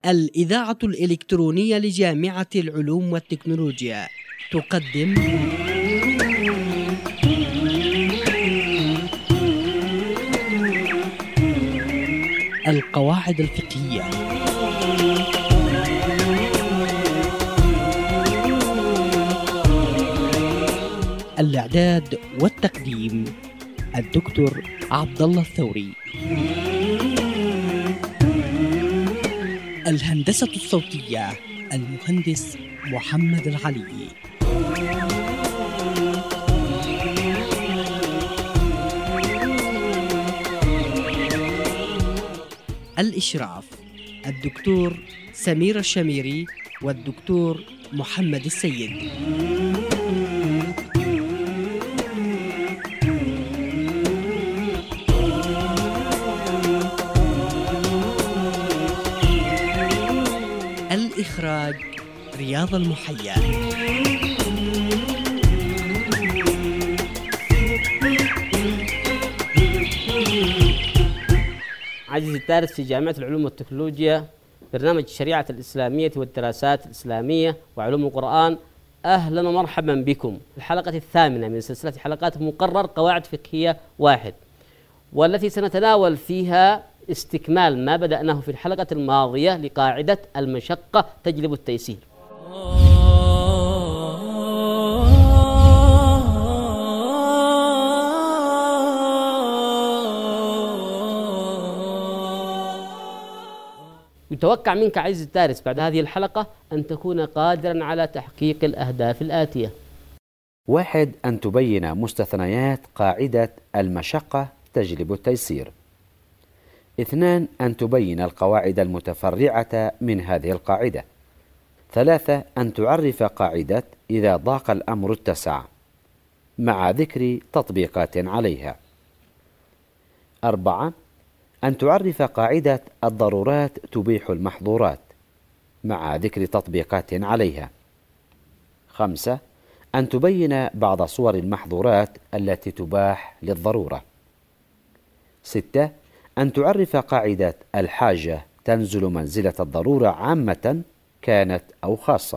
الإذاعة الإلكترونية لجامعة العلوم والتكنولوجيا تقدم القواعد الفقهية. الإعداد والتقديم الدكتور عبد الله الثوري. الهندسة الصوتية المهندس محمد العلي. الإشراف الدكتور سمير الشميري والدكتور محمد السيد. الإخراج رياض المحيا. عزيزي الدارس في جامعة العلوم والتكنولوجيا، برنامج الشريعة الإسلامية والدراسات الإسلامية وعلوم القرآن. أهلا ومرحبا بكم في الحلقة الثامنة من سلسلة حلقات مقرر قواعد فقهية واحد، والتي سنتناول فيها استكمال ما بدأناه في الحلقة الماضية لقاعدة المشقة تجلب التيسير. يتوقع منك عزيزي الدارس بعد هذه الحلقة أن تكون قادرا على تحقيق الأهداف الآتية. 1. أن تبين مستثنيات قاعدة المشقة تجلب التيسير. 2. أن تبين القواعد المتفرعة من هذه القاعدة. 3. أن تعرف قاعدة إذا ضاق الأمر اتسع مع ذكر تطبيقات عليها. 4. أن تعرف قاعدة الضرورات تبيح المحظورات مع ذكر تطبيقات عليها. 5. أن تبين بعض صور المحظورات التي تباح للضرورة. 6. أن تعرف قاعدة الحاجة تنزل منزلة الضرورة عامة كانت أو خاصة.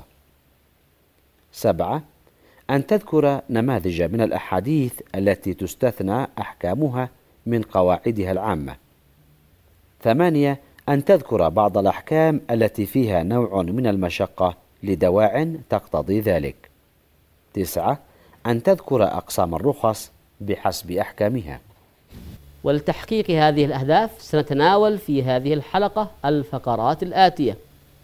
7. أن تذكر نماذج من الأحاديث التي تستثنى أحكامها من قواعدها العامة. 8. أن تذكر بعض الأحكام التي فيها نوع من المشقة لدواع تقتضي ذلك. 9. أن تذكر أقسام الرخص بحسب أحكامها. ولتحقيق هذه الأهداف سنتناول في هذه الحلقة الفقرات الآتية.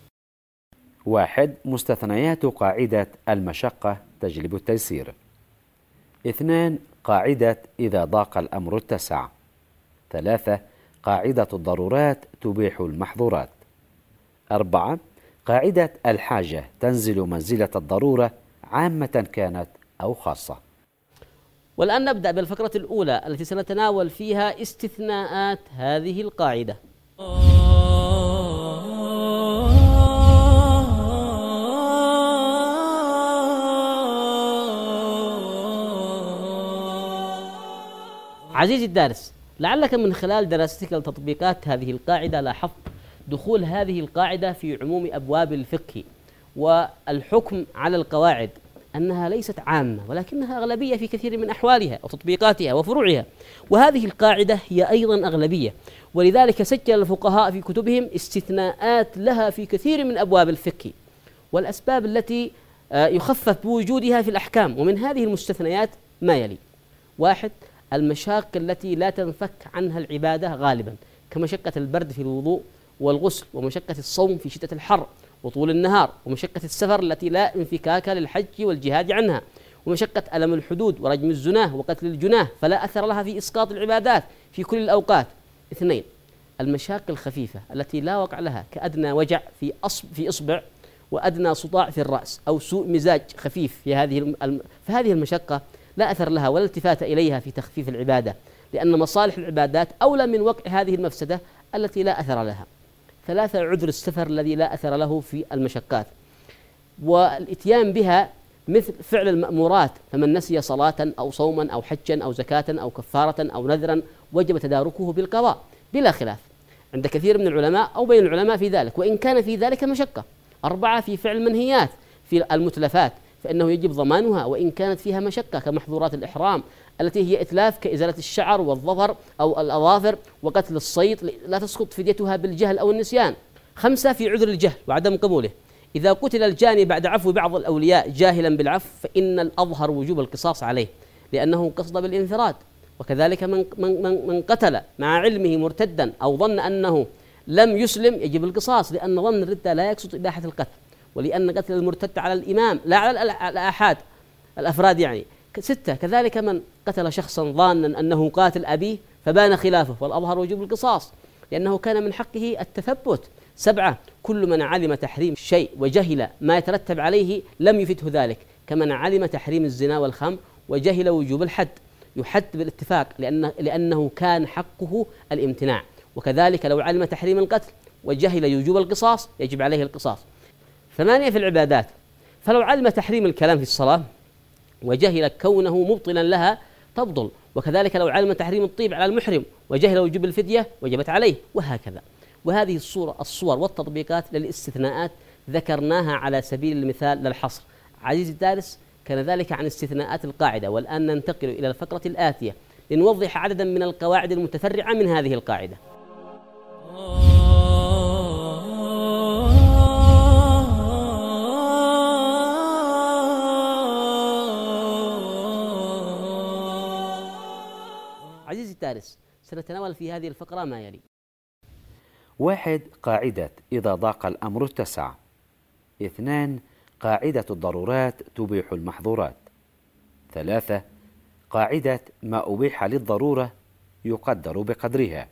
1. مستثنيات قاعدة المشقة تجلب التيسير. 2. قاعدة إذا ضاق الأمر اتسع. 3. قاعدة الضرورات تبيح المحظورات. 4. قاعدة الحاجة تنزل منزلة الضرورة عامة كانت أو خاصة. والآن نبدأ بالفقرة الأولى التي سنتناول فيها استثناءات هذه القاعدة. عزيزي الدارس، لعلك من خلال دراستك لتطبيقات هذه القاعدة لاحظت دخول هذه القاعدة في عموم أبواب الفقه، والحكم على القواعد أنها ليست عامة ولكنها أغلبية في كثير من أحوالها وتطبيقاتها وفروعها، وهذه القاعدة هي أيضا أغلبية، ولذلك سجل الفقهاء في كتبهم استثناءات لها في كثير من أبواب الفقه والأسباب التي يخفف بوجودها في الأحكام. ومن هذه المستثنيات ما يلي: 1. المشاق التي لا تنفك عنها العبادة غالبا، كمشقة البرد في الوضوء والغسل، ومشقة الصوم في شدة الحر وطول النهار، ومشقة السفر التي لا انفكاك للحج والجهاد عنها، ومشقة ألم الحدود ورجم الزناه وقتل الجناه فلا أثر لها في إسقاط العبادات في كل الأوقات. 2. المشاق الخفيفة التي لا وقع لها، كأدنى وجع في إصبع وأدنى صداع في الرأس أو سوء مزاج خفيف فهذه المشقة لا أثر لها ولا التفات إليها في تخفيف العبادة، لأن مصالح العبادات أولى من وقع هذه المفسدة التي لا أثر لها. 3. عذر السفر الذي لا أثر له في المشقات، والإتيان بها مثل فعل المأمورات، فمن نسي صلاة أو صوما أو حجا أو زكاة أو كفارة أو نذرا وجب تداركه بالقضاء بلا خلاف. عند كثير من العلماء أو بين العلماء في ذلك، وإن كان في ذلك مشقة. 4 في فعل المنهيات في المتلفات فإنه يجب ضمانها وإن كانت فيها مشقة، كمحظورات الإحرام التي هي إتلاف كإزالة الشعر والظفر أو الأظافر وقتل الصيد، لا تسقط فديتها بالجهل أو النسيان. 5 في عذر الجهل وعدم قبوله، إذا قتل الجاني بعد عفو بعض الأولياء جاهلا بالعفو فإن الأظهر وجوب القصاص عليه لأنه قصد بالانفراد. وكذلك من قتل مع علمه مرتدا أو ظن أنه لم يسلم يجب القصاص، لأن ظن الردة لا يقصد إباحة القتل، ولأن قتل المرتد على الإمام لا على الآحاد الأفراد يعني. 6 كذلك من قتل شخصا ظانا أنه قاتل أبيه فبان خلافه والأظهر وجوب القصاص لأنه كان من حقه التثبت. 7 كل من علم تحريم شيء وجهل ما يترتب عليه لم يفته ذلك، كمن علم تحريم الزنا والخمر وجهل وجوب الحد، يحد بالاتفاق لأنه كان حقه الامتناع. وكذلك لو علم تحريم القتل وجهل وجوب القصاص يجب عليه القصاص. 8 في العبادات، فلو علم تحريم الكلام في الصلاة وجهل كونه مبطلا لها تبطل، وكذلك لو علم تحريم الطيب على المحرم وجهل وجوب الفدية وجبت عليه، وهكذا. وهذه الصور والتطبيقات للاستثناءات ذكرناها على سبيل المثال للحصر. عزيزي الدارس، كان ذلك عن استثناءات القاعدة، والآن ننتقل إلى الفقرة الآتية لنوضح عددا من القواعد المتفرعة من هذه القاعدة. عزيزي الدارس، سنتناول في هذه الفقرة ما يلي: 1 قاعدة إذا ضاق الأمر اتسع. 2 قاعدة الضرورات تبيح المحظورات. 3 قاعدة ما أبيح للضرورة يقدر بقدرها.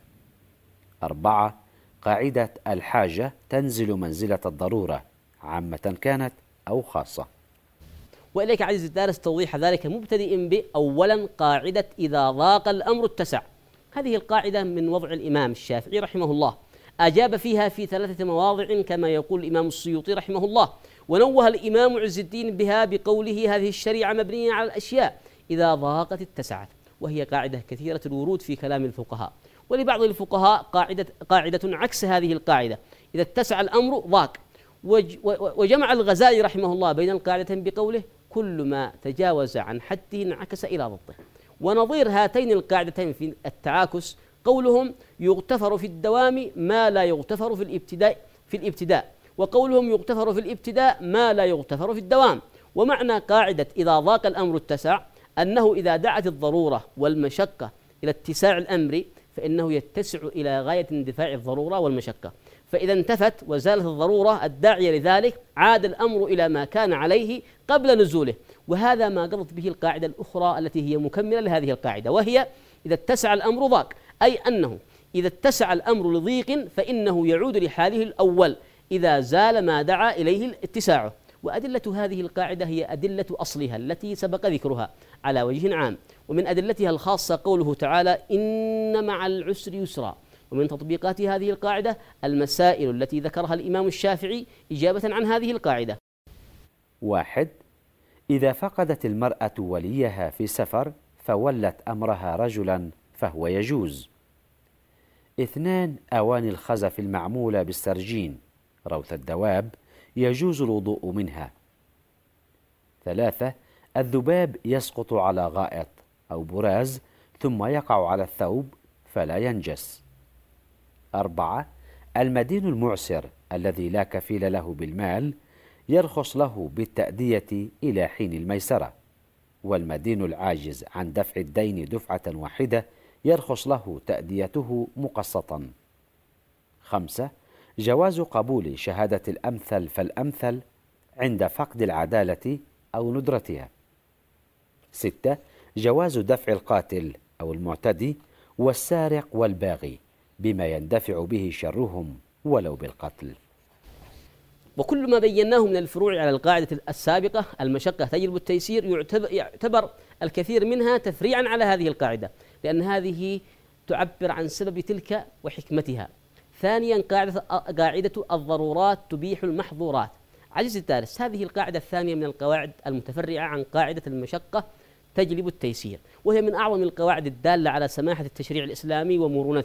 4 قاعدة الحاجة تنزل منزلة الضرورة عامة كانت أو خاصة. وإليك عزيزي الدارس توضيح ذلك، مبتدئ بأولا قاعدة إذا ضاق الأمر اتسع. هذه القاعدة من وضع الإمام الشافعي رحمه الله، أجاب فيها في 3 مواضع كما يقول الإمام السيوطي رحمه الله، ونوه الإمام عز الدين بها بقوله: هذه الشريعة مبنية على الأشياء إذا ضاقت اتسعت. وهي قاعدة كثيرة الورود في كلام الفقهاء، ولبعض الفقهاء قاعدة عكس هذه القاعدة: إذا اتسع الأمر ضاق. وجمع الغزالي رحمه الله بين القاعدتين بقوله: كل ما تجاوز عن حده انعكس إلى ضده. ونظير هاتين القاعدتين في التعاكس قولهم: يغتفر في الدوام ما لا يغتفر في الابتداء، وقولهم: يغتفر في الابتداء ما لا يغتفر في الدوام. ومعنى قاعدة إذا ضاق الأمر اتسع أنه إذا دعت الضرورة والمشقة إلى اتساع الأمر فإنه يتسع إلى غاية اندفاع الضرورة والمشقة، فإذا انتفت وزالت الضرورة الداعية لذلك عاد الأمر إلى ما كان عليه قبل نزوله. وهذا ما قضت به القاعدة الأخرى التي هي مكملة لهذه القاعدة، وهي إذا اتسع الأمر ضاق، أي أنه إذا اتسع الأمر لضيق فإنه يعود لحاله الأول إذا زال ما دعا إليه اتساعه. وأدلة هذه القاعدة هي أدلة أصلها التي سبق ذكرها على وجه عام، ومن أدلتها الخاصة قوله تعالى: إن مع العسر يسرا. ومن تطبيقات هذه القاعدة المسائل التي ذكرها الإمام الشافعي إجابة عن هذه القاعدة. 1 إذا فقدت المرأة وليها في سفر فولت أمرها رجلا فهو يجوز. 2 أواني الخزف المعمولة بالسرجين روث الدواب يجوز الوضوء منها. 3 الذباب يسقط على غائط أو براز ثم يقع على الثوب فلا ينجس. 4 المدين المعسر الذي لا كفيل له بالمال يرخص له بالتأدية إلى حين الميسرة، والمدين العاجز عن دفع الدين دفعة واحدة يرخص له تأديته مقسطا. 5 جواز قبول شهادة الأمثل فالأمثل عند فقد العدالة أو ندرتها. 6 جواز دفع القاتل أو المعتدي والسارق والباغي بما يندفع به شرهم ولو بالقتل. وكل ما بيناه من الفروع على القاعدة السابقة المشقة تجلب التيسير يعتبر الكثير منها تفريعا على هذه القاعدة، لأن هذه تعبر عن سبب تلك وحكمتها. ثانيا قاعدة الضرورات تبيح المحظورات. عزيزي الدارس، هذه القاعدة الثانية من القواعد المتفرعة عن قاعدة المشقة تجلب التيسير، وهي من أعظم القواعد الدالة على سماحة التشريع الإسلامي ومرونته،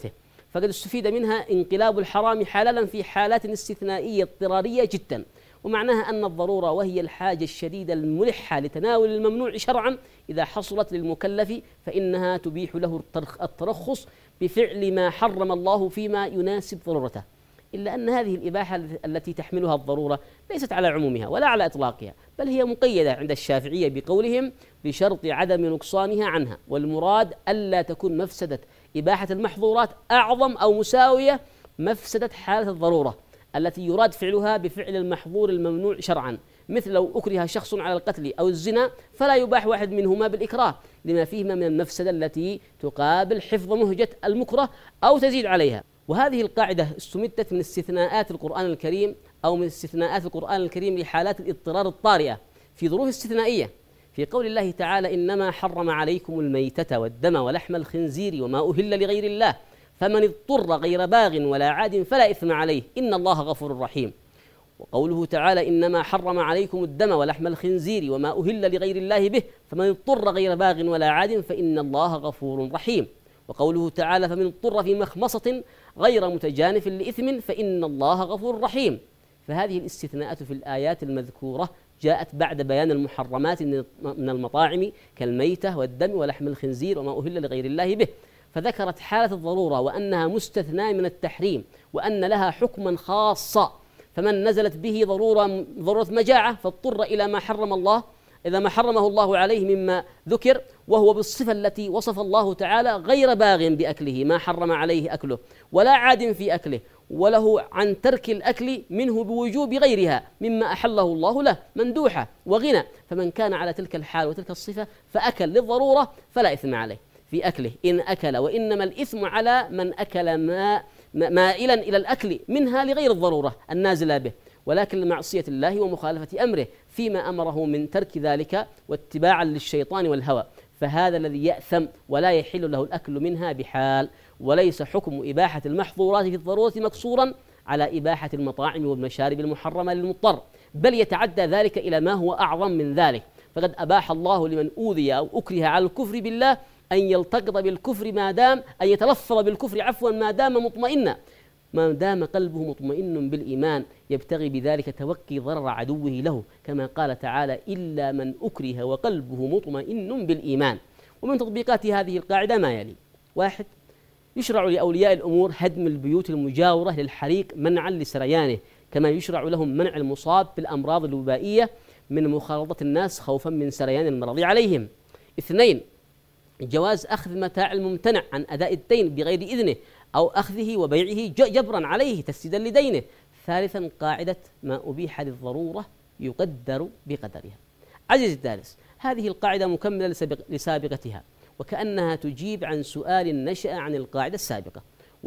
فقد استفيد منها انقلاب الحرام حلالا في حالات استثنائية اضطرارية جدا، ومعناها أن الضرورة وهي الحاجة الشديدة الملحة لتناول الممنوع شرعا إذا حصلت للمكلف فإنها تبيح له الترخص بفعل ما حرم الله فيما يناسب ضرورته. إلا أن هذه الإباحة التي تحملها الضرورة ليست على عمومها ولا على إطلاقها، بل هي مقيدة عند الشافعية بقولهم بشرط عدم نقصانها عنها، والمراد ألا تكون مفسدة إباحة المحظورات أعظم أو مساوية مفسدة حالة الضرورة التي يراد فعلها بفعل المحظور الممنوع شرعا، مثل لو أكره شخص على القتل أو الزنا فلا يباح واحد منهما بالإكراه لما فيهما من المفسدة التي تقابل حفظ مهجة المكره أو تزيد عليها. وهذه القاعدة استمدت من استثناءات القرآن الكريم أو من استثناءات القرآن الكريم لحالات الاضطرار الطارئة في ظروف استثنائية، في قول الله تعالى: إنما حرم عليكم الميتة والدم ولحم الخنزير وما أهل لغير الله فمن اضطر غير باغ ولا عاد فلا إثم عليه إن الله غفور رحيم. وقوله تعالى: إنما حرم عليكم الدم ولحم الخنزير وما أهل لغير الله به فمن اضطر غير باغ ولا عاد فإن الله غفور رحيم. وقوله تعالى: فمن اضطر في مخمصة غير متجانف لإثم فإن الله غفور رحيم. فهذه الاستثناءات في الآيات المذكورة جاءت بعد بيان المحرمات من المطاعم كالميتة والدم ولحم الخنزير وما أهل لغير الله به، فذكرت حالة الضرورة وأنها مستثناة من التحريم وأن لها حكما خاصا، فمن نزلت به ضرورة مجاعة فاضطر إلى ما حرم الله إذا ما حرمه الله عليه مما ذكر وهو بالصفة التي وصف الله تعالى غير باغ بأكله ما حرم عليه أكله ولا عاد في أكله، وله عن ترك الأكل منه بوجوب غيرها مما أحله الله له مندوحة وغنى، فمن كان على تلك الحال وتلك الصفة فأكل للضرورة فلا إثم عليه في أكله إن أكل، وإنما الإثم على من أكل مائلا إلى الأكل منها لغير الضرورة النازلة به، ولكن لمعصية الله ومخالفة أمره فيما أمره من ترك ذلك واتباعا للشيطان والهوى، فهذا الذي يأثم ولا يحل له الأكل منها بحال. وليس حكم إباحة المحظورات في الضرورة مقصورا على إباحة المطاعم والمشارب المحرمة للمضطر، بل يتعدى ذلك إلى ما هو أعظم من ذلك، فقد أباح الله لمن أوذي أو أكره على الكفر بالله أن يلتقط بالكفر أن يتلفظ بالكفر ما دام قلبه مطمئن بالإيمان يبتغي بذلك توقي ضرر عدوه له، كما قال تعالى: إلا من أكره وقلبه مطمئن بالإيمان. ومن تطبيقات هذه القاعدة ما يلي: 1. يشرع لأولياء الأمور هدم البيوت المجاورة للحريق منعا لسريانه، كما يشرع لهم منع المصاب بالأمراض الوبائية من مخالطة الناس خوفا من سريان المرض عليهم. 2. جواز أخذ متاع الممتنع عن أداء الدين بغير إذنه أو أخذه وبيعه جبرا عليه تسديدا لدينه. 3. قاعدة ما أبيح للضرورة يقدر بقدرها. عزيزي الدارس، هذه القاعدة مكملة لسابقتها، وكأنها تجيب عن سؤال نشأ عن القاعدة السابقة،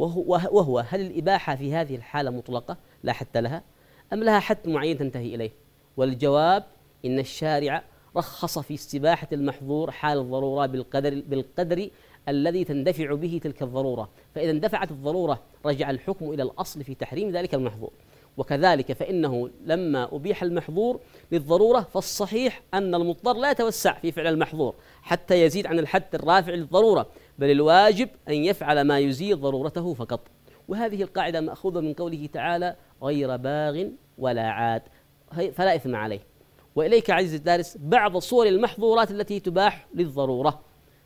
وهو هل الإباحة في هذه الحالة مطلقة لا حد لها أم لها حد معين تنتهي إليه؟ والجواب: إن الشارع رخص في استباحة المحظور حال الضرورة بالقدر الذي تندفع به تلك الضرورة، فإذا اندفعت الضرورة رجع الحكم إلى الأصل في تحريم ذلك المحظور. وكذلك فإنه لما أبيح المحظور للضرورة فالصحيح أن المضطر لا يتوسع في فعل المحظور حتى يزيد عن الحد الرافع للضرورة، بل الواجب أن يفعل ما يزيل ضرورته فقط. وهذه القاعدة مأخوذة من قوله تعالى: غير باغ ولا عاد فلا إثم عليه. وإليك عزيزي الدارس بعض صور المحظورات التي تباح للضرورة.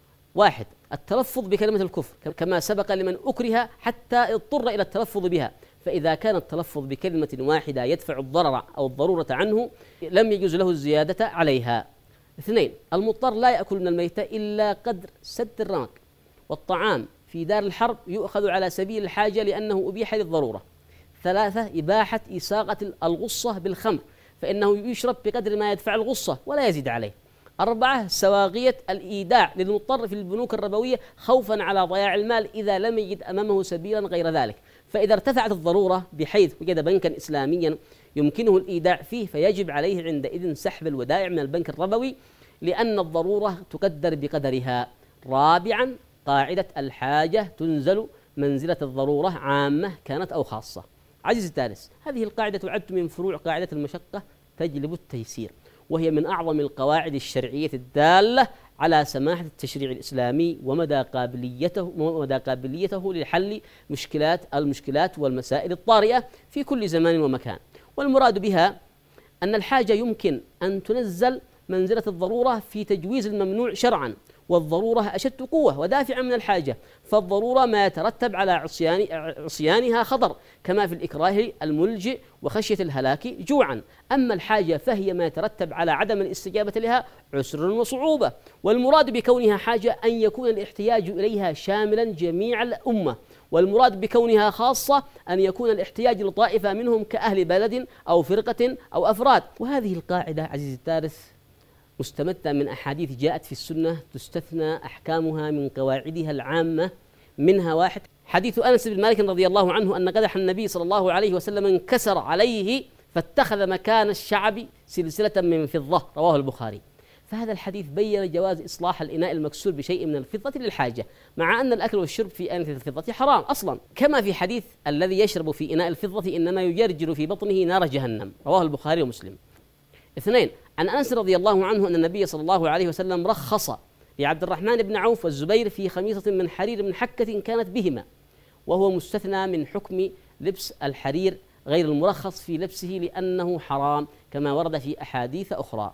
1. التلفظ بكلمة الكفر كما سبق لمن أكره حتى اضطر إلى التلفظ بها، فإذا كان التلفظ بكلمة واحدة يدفع الضرر أو الضرورة عنه لم يجوز له الزيادة عليها. 2. المضطر لا يأكل من الميتة إلا قدر سد الرمق، والطعام في دار الحرب يؤخذ على سبيل الحاجة لأنه أبيح للضرورة. 3. إباحة إساقة الغصة بالخمر، فإنه يشرب بقدر ما يدفع الغصة ولا يزيد عليه. 4. سواغية الإيداع للمضطر في البنوك الربوية خوفا على ضياع المال إذا لم يجد أمامه سبيلا غير ذلك، فإذا ارتفعت الضرورة بحيث وجد بنكا إسلاميا يمكنه الإيداع فيه فيجب عليه عندئذ سحب الودائع من البنك الربوي لأن الضرورة تقدر بقدرها. 4. قاعدة الحاجة تنزل منزلة الضرورة عامة كانت أو خاصة. عزيزي الدارس، هذه القاعدة تعد من فروع قاعدة المشقة تجلب التيسير، وهي من أعظم القواعد الشرعية الدالة على سماحة التشريع الإسلامي ومدى قابليته لحل المشكلات والمسائل الطارئة في كل زمان ومكان. والمراد بها أن الحاجة يمكن أن تنزل منزلة الضرورة في تجويز الممنوع شرعا، والضرورة أشد قوة ودافعا من الحاجة، فالضرورة ما يترتب على عصيانها خطر كما في الإكراه الملجئ وخشية الهلاك جوعا، أما الحاجة فهي ما يترتب على عدم الاستجابة لها عسر وصعوبة. والمراد بكونها حاجة أن يكون الاحتياج إليها شاملا جميع الأمة، والمراد بكونها خاصة أن يكون الاحتياج لطائفة منهم كأهل بلد أو فرقة أو أفراد. وهذه القاعدة عزيزي الدارس مستمدة من أحاديث جاءت في السنة تستثنى أحكامها من قواعدها العامة، منها واحد حديث أنس بن مالك رضي الله عنه أن قدح النبي صلى الله عليه وسلم انكسر عليه فاتخذ مكان الشعب سلسلة من فضة، رواه البخاري. فهذا الحديث بين جواز إصلاح الإناء المكسور بشيء من الفضة للحاجة، مع أن الأكل والشرب في آنية الفضة حرام أصلا، كما في حديث الذي يشرب في إناء الفضة إنما يجرجر في بطنه نار جهنم، رواه البخاري ومسلم. 2 عن أنس رضي الله عنه أن النبي صلى الله عليه وسلم رخص لعبد الرحمن بن عوف والزبير في خميصة من حرير من حكة كانت بهما، وهو مستثنى من حكم لبس الحرير غير المرخص في لبسه لأنه حرام كما ورد في أحاديث أخرى.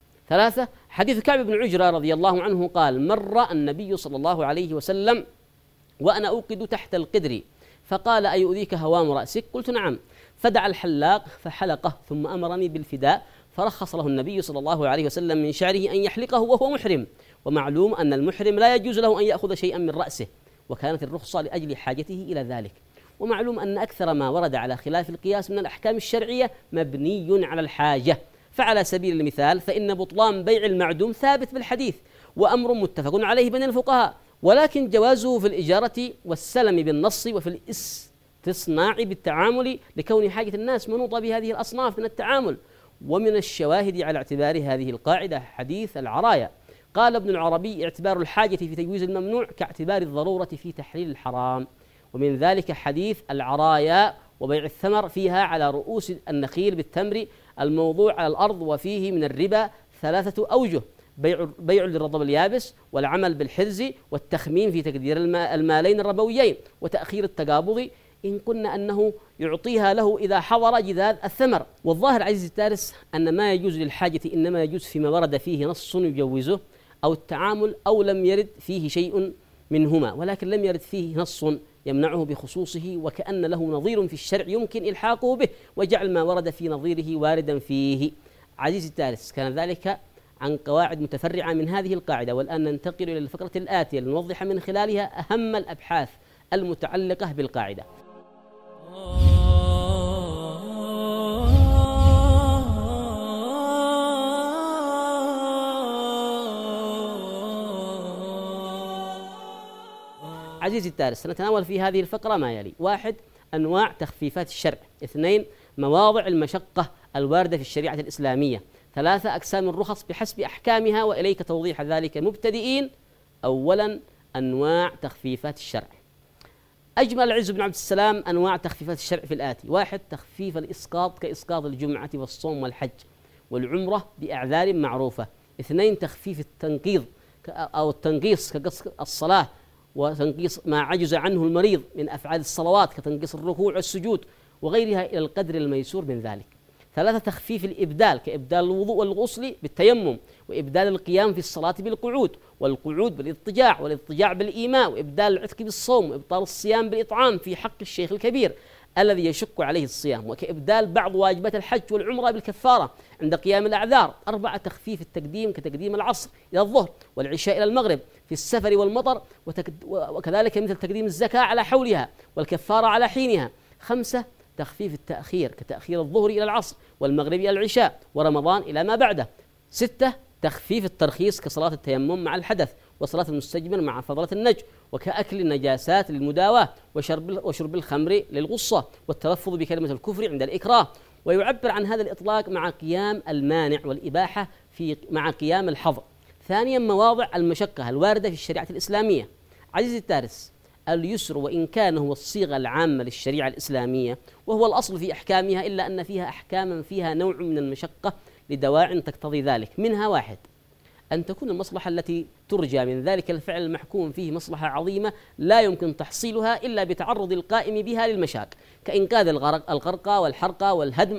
3 حديث كعب بن عجرة رضي الله عنه قال: مر النبي صلى الله عليه وسلم وأنا أوقد تحت القدر فقال: أيؤذيك هوام رأسك؟ قلت: نعم. فدعا الحلاق فحلقه ثم أمرني بالفداء، فرخص له النبي صلى الله عليه وسلم من شعره أن يحلقه وهو محرم، ومعلوم أن المحرم لا يجوز له أن يأخذ شيئا من رأسه، وكانت الرخصة لأجل حاجته إلى ذلك. ومعلوم أن أكثر ما ورد على خلاف القياس من الأحكام الشرعية مبني على الحاجة. فعلى سبيل المثال فإن بطلان بيع المعدوم ثابت بالحديث وأمر متفق عليه بين الفقهاء، ولكن جوازه في الإجارة والسلم بالنص وفي الاستصناع بالتعامل لكون حاجة الناس منوطة بهذه الأصناف من التعامل. ومن الشواهد على اعتبار هذه القاعدة حديث العرايا. قال ابن العربي: اعتبار الحاجة في تجويز الممنوع كاعتبار الضرورة في تحليل الحرام. ومن ذلك حديث العرايا وبيع الثمر فيها على رؤوس النخيل بالتمر الموضوع على الأرض، وفيه من الربا 3 أوجه: بيع للرطب اليابس، والعمل بالحرز، والتخمين في تقدير المالين الربويين، وتأخير التقابض إن قلنا أنه يعطيها له إذا حضر جذاذ الثمر. والظاهر عزيزي الدارس أن ما يجوز للحاجة إنما يجوز فيما ورد فيه نص يجوزه أو التعامل، أو لم يرد فيه شيء منهما، ولكن لم يرد فيه نص يمنعه بخصوصه وكأن له نظير في الشرع يمكن إلحاقه به، وجعل ما ورد في نظيره واردا فيه. عزيزي الدارس، كان ذلك عن قواعد متفرعة من هذه القاعدة. والآن ننتقل إلى الفقرة الآتية لنوضح من خلالها أهم الأبحاث المتعلقة بالقاعدة. عزيزي الدارس، سنتناول في هذه الفقرة ما يلي: 1 أنواع تخفيفات الشرع، 2 مواضع المشقة الواردة في الشريعة الإسلامية، 3 أقسام الرخص بحسب أحكامها وإليك توضيح ذلك مبتدئين. أولا أنواع تخفيفات الشرع. أجمل العز بن عبد السلام أنواع تخفيفات الشرع في الآتي: 1 تخفيف الإسقاط كإسقاط الجمعة والصوم والحج والعمرة بأعذار معروفة. 2 تخفيف التنقيض أو التنقيص كقص الصلاة وتنقيص ما عجز عنه المريض من أفعال الصلوات كتنقيص الركوع والسجود وغيرها إلى القدر الميسور من ذلك. 3 تخفيف الإبدال كإبدال الوضوء والغسل بالتيمم، وإبدال القيام في الصلاة بالقعود، والقعود بالاضطجاع، والاضطجاع بالإيماء، وإبدال العتق بالصوم، وإبطال الصيام بالإطعام في حق الشيخ الكبير الذي يشق عليه الصيام، وكإبدال بعض واجبات الحج والعمرة بالكفارة عند قيام الأعذار. 4 تخفيف التقديم كتقديم العصر إلى الظهر والعشاء إلى المغرب في السفر والمطر، وكذلك مثل تقديم الزكاة على حولها والكفارة على حينها. 5 تخفيف التأخير كتأخير الظهر إلى العصر والمغرب إلى العشاء ورمضان إلى ما بعده. 6 تخفيف الترخيص كصلاة التيمم مع الحدث وصلاة المستجمر مع فضلة النجم، وكأكل النجاسات للمداواة، وشرب الخمر للغصة، والتلفظ بكلمة الكفر عند الإكراه. ويعبر عن هذا الإطلاق مع قيام المانع والإباحة مع قيام الحظر. ثانيا مواضع المشقة الواردة في الشريعة الإسلامية. عزيزي الدارس، اليسر وإن كان هو الصيغة العامة للشريعة الإسلامية وهو الأصل في أحكامها، إلا أن فيها أحكاما فيها نوع من المشقة لدواع تقتضي ذلك. منها 1 أن تكون المصلحة التي ترجى من ذلك الفعل المحكوم فيه مصلحة عظيمة لا يمكن تحصيلها إلا بتعرض القائم بها للمشاق، كإنقاذ الغرقى والحرقى والهدم،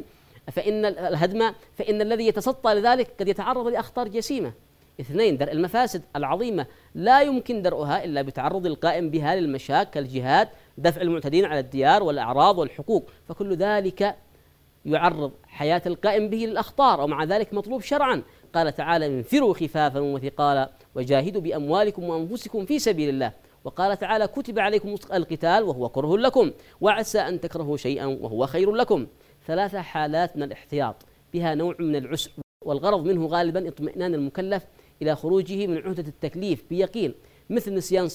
فإن الذي يتسطى لذلك قد يتعرض لأخطار جسيمة. 2 درء المفاسد العظيمة لا يمكن درءها إلا بتعرض القائم بها للمشاق كالجهاد، دفع المعتدين على الديار والأعراض والحقوق، فكل ذلك يعرض حياة القائم به للأخطار، ومع ذلك مطلوب شرعا. قال تعالى: انفروا خفافا وثقالا وجاهدوا بأموالكم وأنفسكم في سبيل الله. وقال تعالى: كتب عليكم القتال وهو كره لكم وعسى أن تكرهوا شيئا وهو خير لكم. 3 حالات من الاحتياط بها نوع من العسر، والغرض منه غالبا اطمئنان المكلف إلى خروجه من عهدة التكليف بيقين، مثل نسيان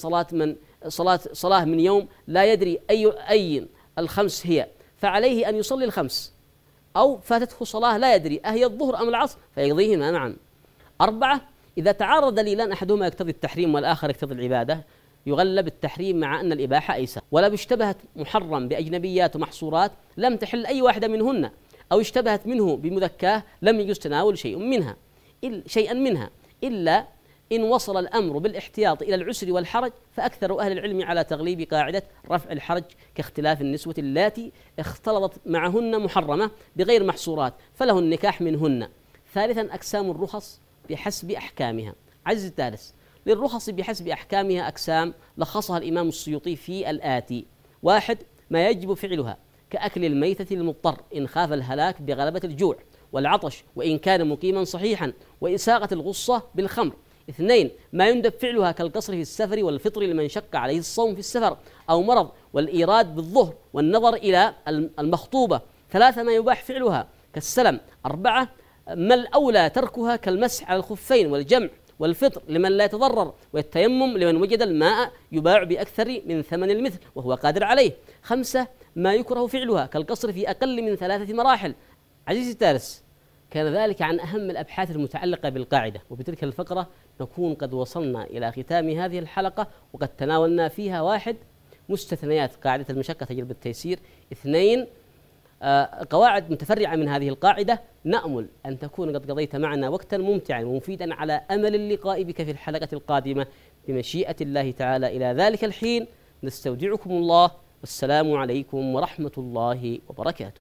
صلاة من يوم لا يدري أي الخمس هي، فعليه أن يصلي الخمس، أو فاتته صلاة لا يدري أهي الظهر أم العصر فيقضيهما معا. 4 إذا تعارض دليلان أحدهما يقتضي التحريم والآخر يقتضي العبادة، يغلب التحريم مع أن الإباحة أيسر. ولا اشتبهت محرم بأجنبيات ومحصورات لم تحل أي واحدة منهن، أو اشتبهت منه بمذكاه لم يجوز تناول شيئا منها إلا إن وصل الأمر بالاحتياط إلى العسر والحرج، فأكثر أهل العلم على تغليب قاعدة رفع الحرج، كاختلاف النسوة اللاتي اختلطت معهن محرمة بغير محصورات فله النكاح منهن. 3 أقسام الرخص بحسب أحكامها. عزيزي الثالث، للرخص بحسب أحكامها أقسام لخصها الإمام السيوطي في الآتي: 1 ما يجب فعلها كأكل الميتة للمضطر إن خاف الهلاك بغلبة الجوع والعطش وإن كان مقيما صحيحا، وإساغة الغصة بالخمر. 2 ما يندب فعلها كالقصر في السفر والفطر لمن شق عليه الصوم في السفر أو مرض، والإيراد بالظهر والنظر إلى المخطوبة. 3 ما يباح فعلها كالسلم. 4 ما الأولى تركها كالمسح على الخفين والجمع والفطر لمن لا يتضرر، والتيمم لمن وجد الماء يباع بأكثر من ثمن المثل وهو قادر عليه. 5 ما يكره فعلها كالقصر في أقل من 3 مراحل. عزيزي الثالث، كان ذلك عن أهم الأبحاث المتعلقة بالقاعدة، وبتلك الفقرة نكون قد وصلنا إلى ختام هذه الحلقة، وقد تناولنا فيها: 1 مستثنيات قاعدة المشقة تجلب التيسير. 2 قواعد متفرعة من هذه القاعدة. نأمل أن تكون قد قضيت معنا وقتا ممتعا ومفيدا، على أمل اللقاء بك في الحلقة القادمة بمشيئة الله تعالى. إلى ذلك الحين نستودعكم الله، والسلام عليكم ورحمة الله وبركاته.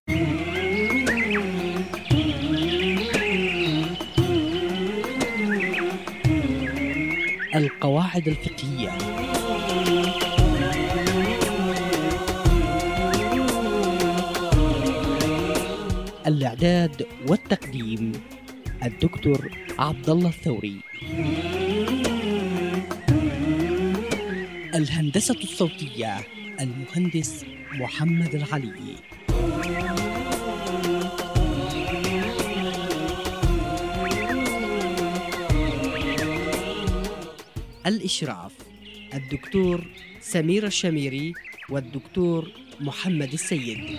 القواعد الفقهية. الإعداد والتقديم الدكتور عبد الله الثوري. الهندسة الصوتية المهندس محمد العلي. الإشراف الدكتور سمير الشميري والدكتور محمد السيد.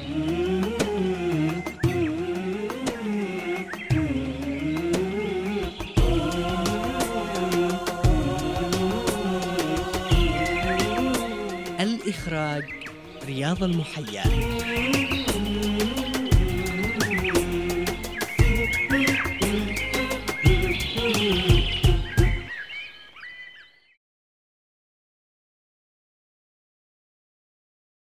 الإخراج رياض المحيا.